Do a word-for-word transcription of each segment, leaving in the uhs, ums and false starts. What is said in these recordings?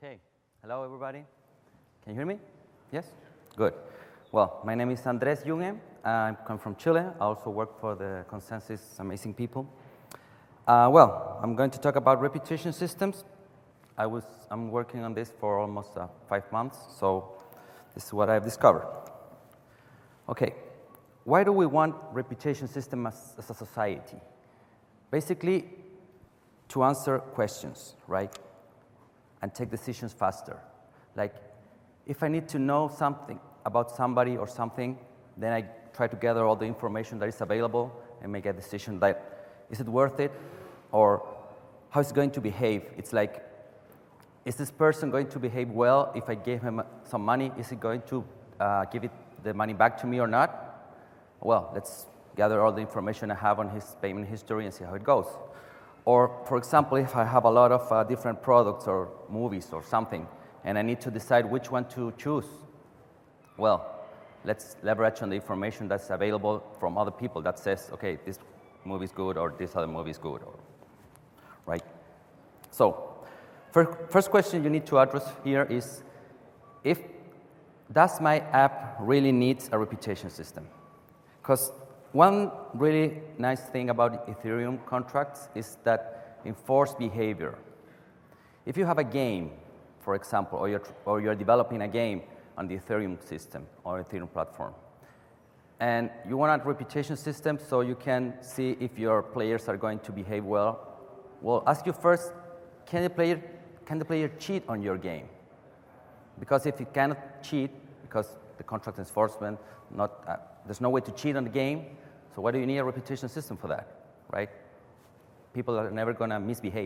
Okay. Hello, everybody. Can you hear me? Yes? Good. Well, my name is Andrés Junge. I come from Chile. I also work for the Consensus Amazing People. Uh, well, I'm going to talk about reputation systems. I was, I'm working on this for almost uh, five months, so this is what I've discovered. Okay. Why do we want reputation system as, as a society? Basically, to answer questions, right? And take decisions faster. Like, if I need to know something about somebody or something, then I try to gather all the information that is available and make a decision that, is it worth it? Or how is it going to behave? It's like, is this person going to behave well if I gave him some money? Is he going to uh, give it, the money back to me or not? Well, let's gather all the information I have on his payment history and see how it goes. Or, for example, if I have a lot of uh, different products or movies or something, and I need to decide which one to choose, well, let's leverage on the information that's available from other people that says, okay, this movie is good or this other movie is good, or, right? So, first, first question you need to address here is, if does my app really needs a reputation system? Because one really nice thing about Ethereum contracts is that enforce behavior. If you have a game, for example, or you're, or you're developing a game on the Ethereum system or Ethereum platform, and you want a reputation system so you can see if your players are going to behave well, well, ask you first, can the player, can the player cheat on your game? Because if you cannot cheat, because the contract enforcement, not, uh, there's no way to cheat on the game, so why do you need a reputation system for that, right? People are never going to misbehave.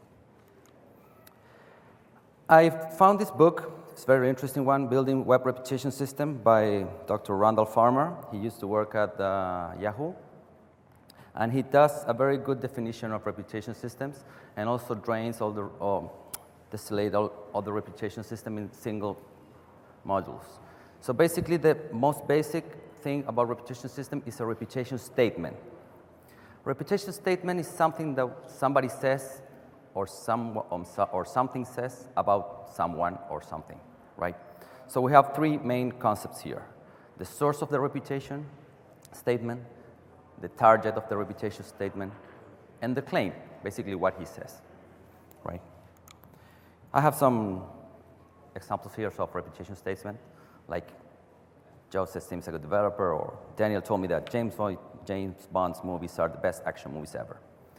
I found this book. It's a very interesting one, Building Web Reputation System by Doctor Randall Farmer. He used to work at uh, Yahoo. And he does a very good definition of reputation systems and also drains all the, oh, distillate all, all the reputation system in single modules. So basically, the most basic thing about reputation system is a reputation statement. Reputation statement is something that somebody says or, some, or something says about someone or something, right? So we have three main concepts here. The source of the reputation statement, the target of the reputation statement, and the claim, basically what he says, right? I have some examples here of reputation statement, like Joe says Tim's a good developer, or Daniel told me that James, James Bond's movies are the best action movies ever.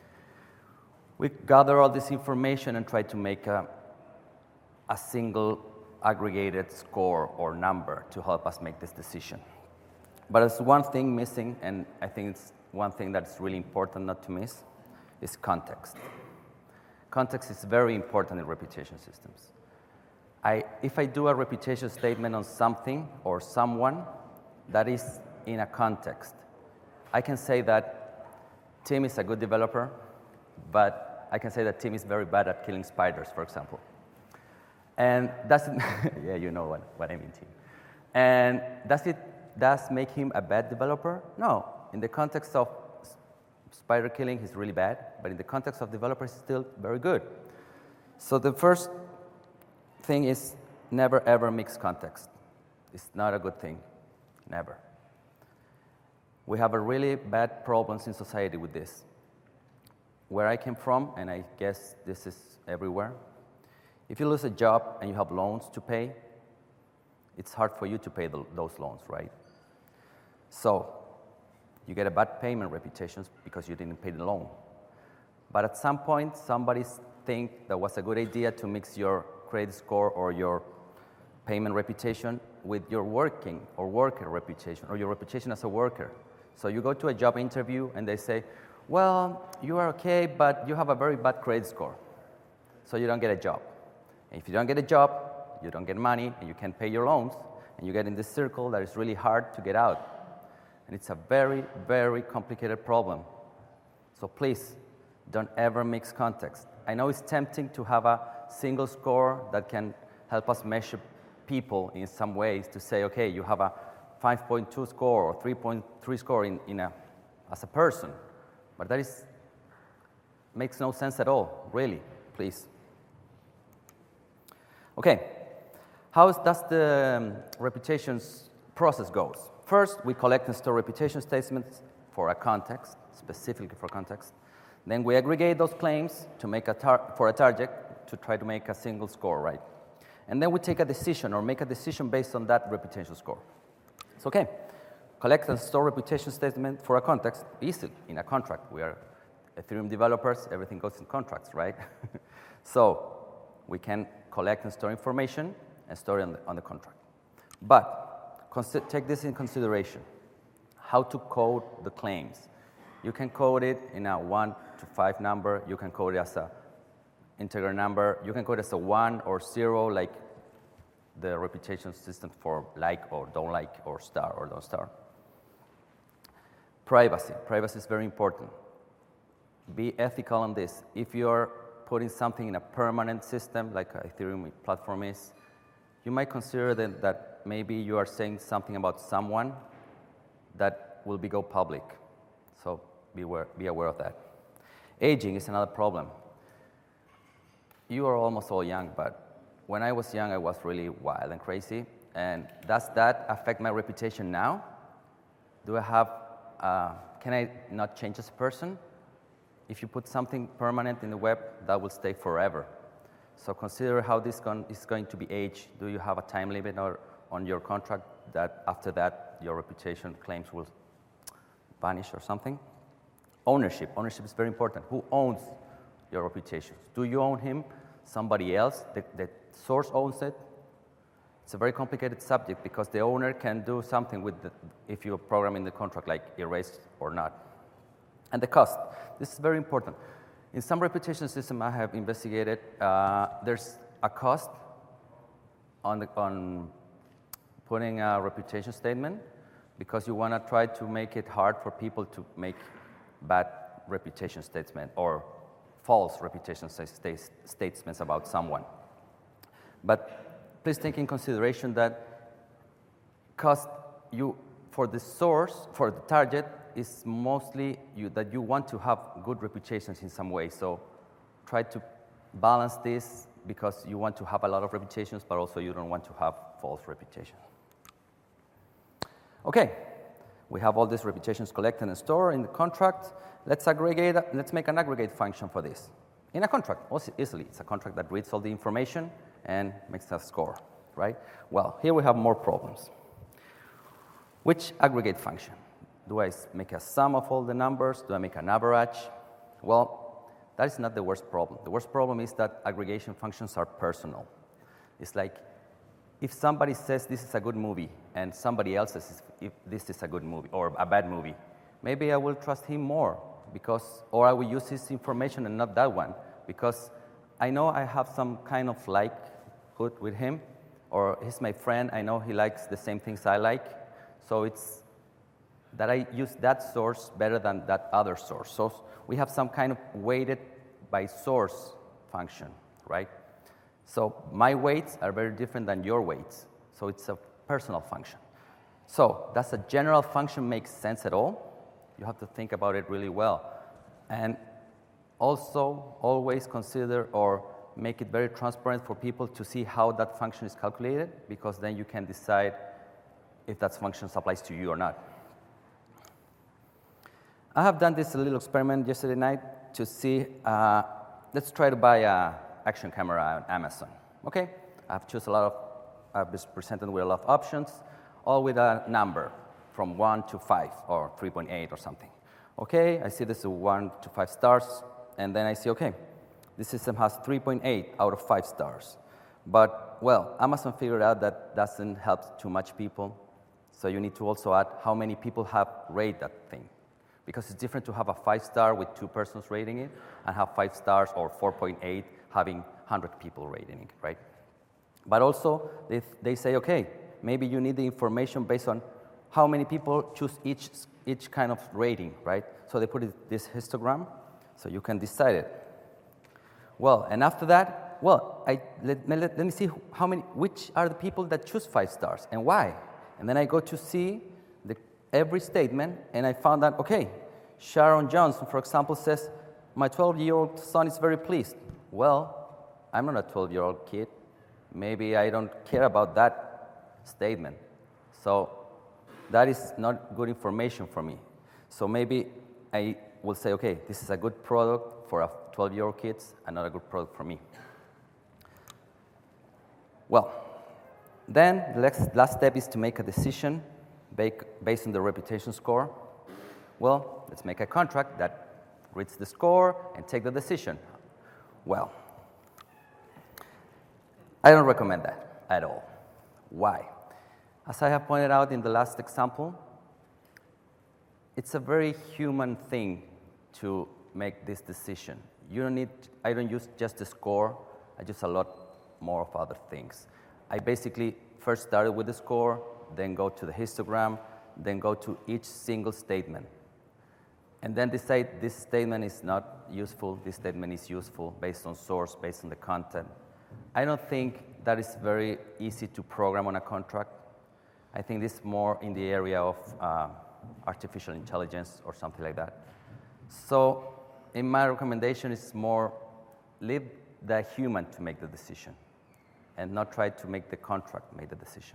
We gather all this information and try to make a, a single aggregated score or number to help us make this decision. But there's one thing missing, and I think it's one thing that's really important not to miss, is context. Context is very important in reputation systems. I, if I do a reputation statement on something or someone that is in a context, I can say that Tim is a good developer, but I can say that Tim is very bad at killing spiders, for example. And does it, yeah, you know what, what I mean, Tim. And does it does make him a bad developer? No. In the context of spider killing, he's really bad, but in the context of developer, he's still very good. So the first thing is never ever mix context. It's not a good thing, never. We have a really bad problems in society with this. Where I came from, and I guess this is everywhere, if you lose a job and you have loans to pay, it's hard for you to pay the, those loans, right? So you get a bad payment reputation because you didn't pay the loan. But at some point, somebody think that was a good idea to mix your credit score or your payment reputation with your working or worker reputation or your reputation as a worker. So you go to a job interview and they say, well, you are okay, but you have a very bad credit score, so you don't get a job. And if you don't get a job, you don't get money and you can't pay your loans, and you get in this circle that is really hard to get out. And it's a very, very complicated problem. So please, don't ever mix context. I know it's tempting to have a single score that can help us measure people in some ways to say, okay, you have a five point two score or three point three score in, in a, as a person. But that is, makes no sense at all, really, please. Okay, how does the um, reputations process goes? First, we collect and store reputation statements for a context, specifically for context. Then we aggregate those claims to make a tar for a target to try to make a single score, right? And then we take a decision or make a decision based on that reputation score. It's okay. Collect and store reputation statement for a context, easily in a contract. We are Ethereum developers, everything goes in contracts, right? So we can collect and store information and store it on the, on the contract. But take this in consideration, how to code the claims. You can code it in a one to five number. You can code it as a integer number. You can code it as a one or zero, like the reputation system for like or don't like or star or don't star. Privacy. Privacy is very important. Be ethical on this. If you're putting something in a permanent system, like a Ethereum platform is, you might consider that, that maybe you are saying something about someone that will be go public. So be aware, be aware of that. Aging is another problem. You are almost all young, but when I was young, I was really wild and crazy. And does that affect my reputation now? Do I have, uh, can I not change as a person? If you put something permanent in the web, that will stay forever. So consider how this con is going to be aged. Do you have a time limit or on your contract that after that your reputation claims will vanish or something? Ownership. Ownership is very important. Who owns your reputation? Do you own him? Somebody else? The, the source owns it? It's a very complicated subject because the owner can do something with the, if you program in the contract, like erase or not. And the cost. This is very important. In some reputation system I have investigated, uh, there's a cost on, the, on putting a reputation statement because you want to try to make it hard for people to make bad reputation statement or false reputation statements about someone. But please take in consideration that cost you for the source, for the target, is mostly you, that you want to have good reputations in some way. So try to balance this because you want to have a lot of reputations, but also you don't want to have false reputation. Okay, we have all these reputations collected and stored in the contract. Let's aggregate, let's make an aggregate function for this. In a contract, also easily, it's a contract that reads all the information and makes a score, right? Well, here we have more problems. Which aggregate function? Do I make a sum of all the numbers? Do I make an average? Well, that is not the worst problem. The worst problem is that aggregation functions are personal. It's like if somebody says this is a good movie and somebody else says if this is a good movie or a bad movie, maybe I will trust him more because, or I will use his information and not that one because I know I have some kind of likehood with him, or he's my friend, I know he likes the same things I like, so it's that I use that source better than that other source. So we have some kind of weighted by source function, right? So my weights are very different than your weights. So it's a personal function. So does a general function make sense at all? You have to think about it really well. And also always consider or make it very transparent for people to see how that function is calculated, because then you can decide if that function applies to you or not. I have done this little experiment yesterday night to see, uh, let's try to buy an action camera on Amazon, okay? I've chosen a lot of, I've been presented with a lot of options, all with a number from one to five or three point eight or something. Okay, I see this is one to five stars, and then I see, okay, this system has three point eight out of five stars. But, well, Amazon figured out that doesn't help too much people, so you need to also add how many people have rated that thing. Because it's different to have a five star with two persons rating it and have five stars or four point eight having one hundred people rating it, right? But also, they, they say, okay, maybe you need the information based on how many people choose each, each kind of rating, right? So they put it, this histogram, so you can decide it. Well, and after that, well, I, let, let, let me see how many, which are the people that choose five stars and why. And then I go to see the, every statement, and I found that, okay, Sharon Johnson, for example, says, my twelve-year-old son is very pleased. Well, I'm not a twelve-year-old kid. Maybe I don't care about that statement. So that is not good information for me. So maybe I will say, okay, this is a good product for a twelve-year-old kids and not a good product for me. Well, then the next, last step is to make a decision based on the reputation score. Well, let's make a contract that reads the score and take the decision. Well, I don't recommend that at all. Why? As I have pointed out in the last example, it's a very human thing to make this decision. You don't need, I don't use just the score, I use a lot more of other things. I basically first started with the score, then go to the histogram, then go to each single statement. And then decide this statement is not useful, this statement is useful based on source, based on the content. I don't think that is very easy to program on a contract. I think this is more in the area of uh, artificial intelligence or something like that. So in my recommendation is more leave the human to make the decision and not try to make the contract make the decision.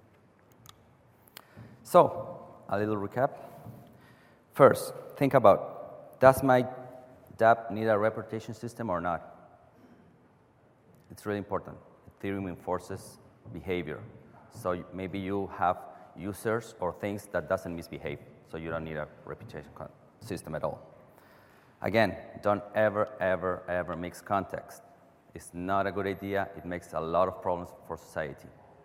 So a little recap. First, think about, does my dApp need a reputation system or not? It's really important. Ethereum enforces behavior. So maybe you have users or things that doesn't misbehave, so you don't need a reputation system at all. Again, don't ever, ever, ever mix context. It's not a good idea. It makes a lot of problems for society.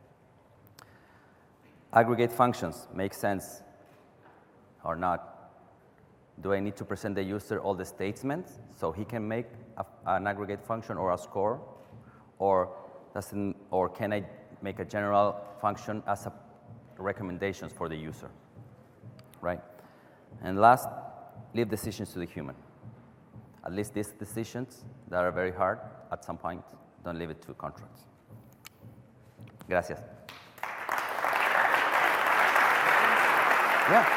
Aggregate functions make sense or not. Do I need to present the user all the statements so he can make a, an aggregate function or a score? Or, doesn't, or can I make a general function as a recommendations for the user, right? And last, leave decisions to the human. At least these decisions that are very hard at some point, don't leave it to contracts. Gracias. Yeah.